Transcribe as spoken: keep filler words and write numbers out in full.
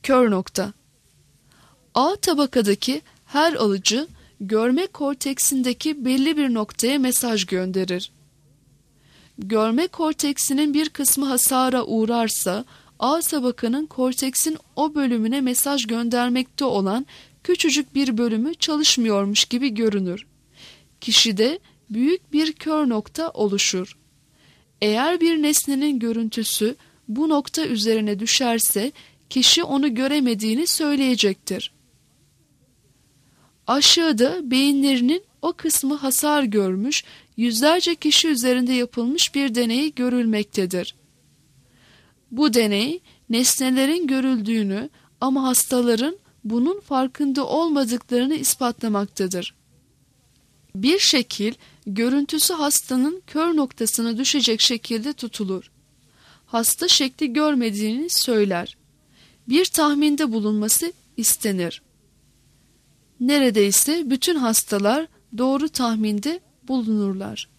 Kör nokta. A tabakadaki her alıcı görme korteksindeki belli bir noktaya mesaj gönderir. Görme korteksinin bir kısmı hasara uğrarsa A tabakanın korteksin o bölümüne mesaj göndermekte olan küçücük bir bölümü çalışmıyormuş gibi görünür. Kişide büyük bir kör nokta oluşur. Eğer bir nesnenin görüntüsü bu nokta üzerine düşerse kişi onu göremediğini söyleyecektir. Aşağıda beyinlerinin o kısmı hasar görmüş yüzlerce kişi üzerinde yapılmış bir deney görülmektedir. Bu deney nesnelerin görüldüğünü ama hastaların bunun farkında olmadıklarını ispatlamaktadır. Bir şekil görüntüsü hastanın kör noktasına düşecek şekilde tutulur. Hasta şekli görmediğini söyler. Bir tahminde bulunması istenir. Neredeyse bütün hastalar doğru tahminde bulunurlar.